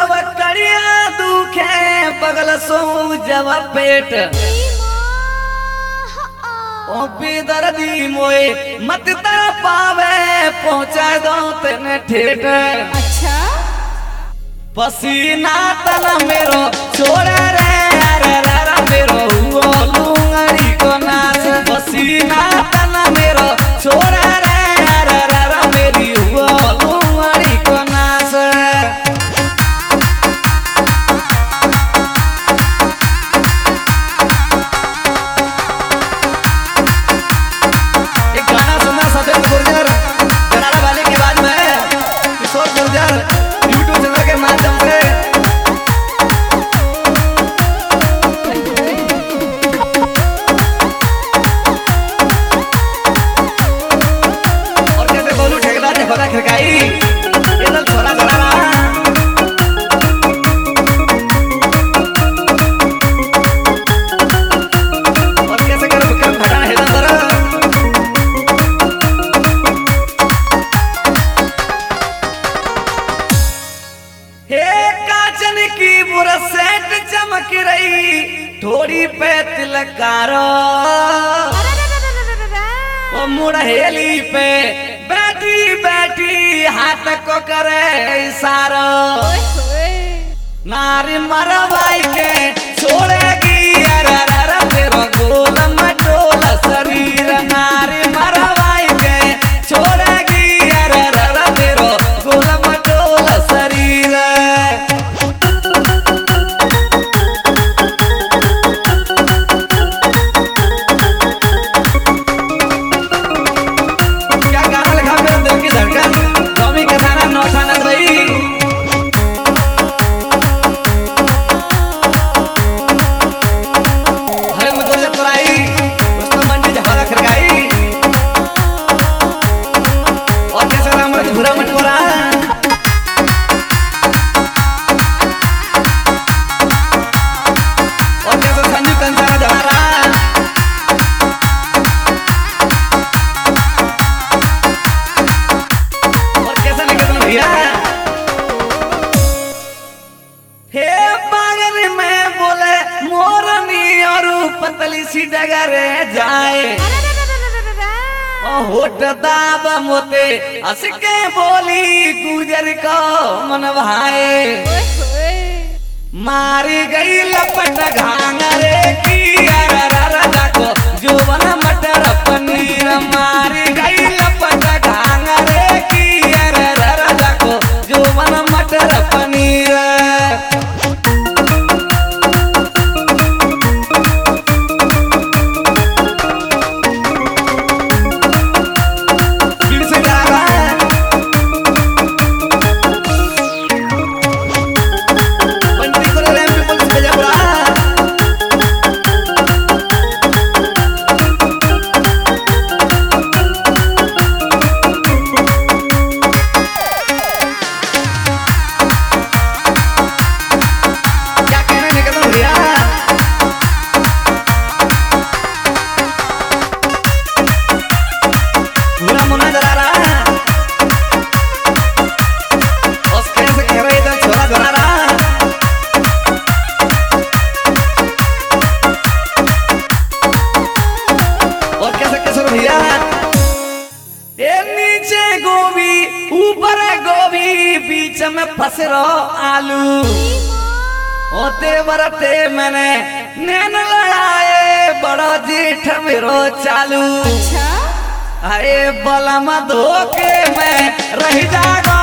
जब कड़िया दुखे बगल सो जब पेट ओ बेदर्दी मोए मत तर पावे पहुंचा दो तेने ठेठ। अच्छा पसीना तना मेरो छोड़े रे अरे रे मेरो हुओ लूंगड़ी को नाच। पसीना तना मेरो छोड़े रे अरे रे मेरी हुओ लूंगड़ी को नाच। एक गाना सुनना सतेंद्र गुर्जर करारा वाले की आवाज में किशोर गुर्जर यूट्यूब चैनल के माध्यम से। और कैसे बोलू ठेकेदार ने खोला खिड़काई ये दल छोरा छोरा रहा। और कैसे करो बुक्कर भटाना है दर हे काचन की बुरसेट चमक रही थोड़ी पे तिलकारो ओ मुड़हेली पे बैठी बैठी हाथ को करे इशारो। नारी मरवाई के छोड़ेगी अरे रे तेरा गोल मटोल शरीर। नारी मरवाई के छोड़ेगी अरे रे तेरा गोल मटोल शरीर। क्या गाना लिखा मेरे दिल की धड़कन स्वामी के थाना नौठाना रही। हरे मुझे तराई उसने मंडी जहां खड़काई। और कैसे राम रथ भूरा मटकोरा और कैसे संजू कंसारा जहारा। और कैसे निकल भैया हे पागल में बोले मोरनी और पतली सी डगरे जाए। ओ होठ दाब मोते हंस के बोली गुजर को मन भाए। मारी गई लपट घांगरे की अरे रे को जुबन मटर पनीर। मारी गई लपट घांगरे की अरे रे को जुबन मटर पनीर। फिर से जा रहा है बंटी को ले एमपी पुलिस भेजा बुला। क्या कहने निकल रहा भैया पूरा मुन्ना जला रहा है। और कैसे कह रहे इधर छोरा जला रहा। और कैसे कैसे भैया ये नीचे गोभी ऊपर गोभी बीच में फंस रहो आलू। होते बरते मैंने नैन लड़ाए बड़ो जेठ मेरो चालू। अच्छा आए बलम धोके मैं रह जागा